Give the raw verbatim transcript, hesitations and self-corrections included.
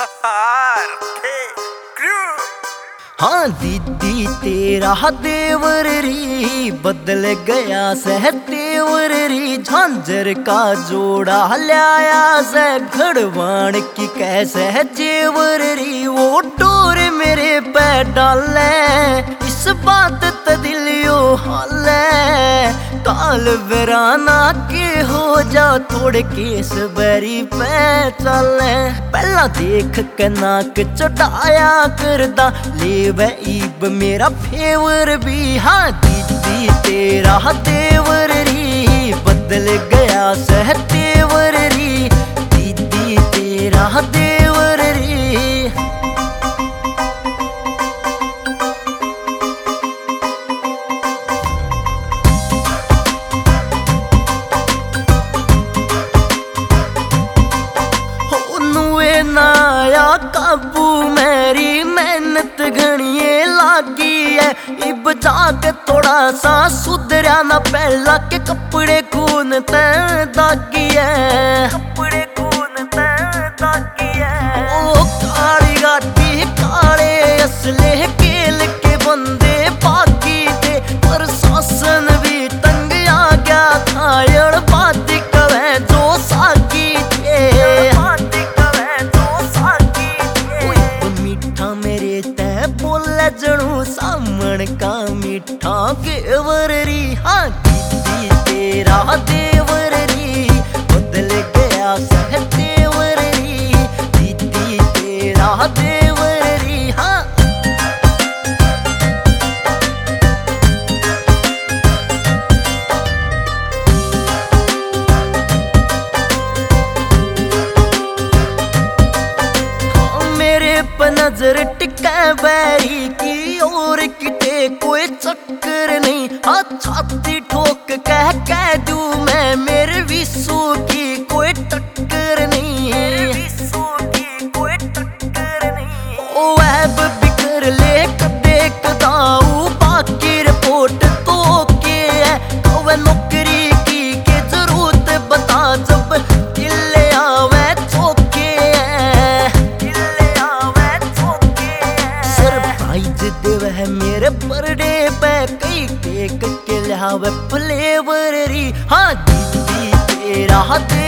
हाँ दीदी तेरा देवर री बदल गया सह तेवर री, झांझर का जोड़ा लाया से घड़वाण की कैसे जेवर री, वो डोर मेरे पे डाले इस बात तदिलियो हाले, काल वराना के हो जा थोड़े केस बैरी पे चले, पहला देख के नाक चढ़ाया करदा ले ईब मेरा फेवर भी। हाँ दीदी तेरा देवर री बदल गया सह तेवर री, दीदी तेरा देवर री। हो नुए नाया काबू मेरी मेहनत घणिए लागी है, इब जाके थोड़ा सा सुधरा ना पहला के कपड़े खून ते दागी है, कपड़े खून ते दागी है। ओ काली गाड़ी काले असले केल के बंदे बाकी थे, पर शासन भी तंग आ गया था यड़ बाती कवे जो साकी थे, जणू सामण का मीठा केवर री। हाँ दीदी तेरा देवर री बदल गया सह तेवर री, दीदी तेरा देवर री। हाँ मेरे पर नजर टिका बैरी की और किते कोई चक्कर नहीं, हाँ छाती ठोक कह कह दूं मैं मेरे विश्व की कोई टक्कर नहीं, विश्व की कोई टक्कर नहीं। ओ ऐब बिकर ले कदे कदाऊ बाकी रिपोर्ट तो के है, वह नौकरी की के जरूरत बता जब दिले आवे चौके है, दिले आवे चौके है। सरप्राइज देव है मेरे बर्थडे पे कई केक के लिहावे फ्लेवर री। हाँ दीदी तेरा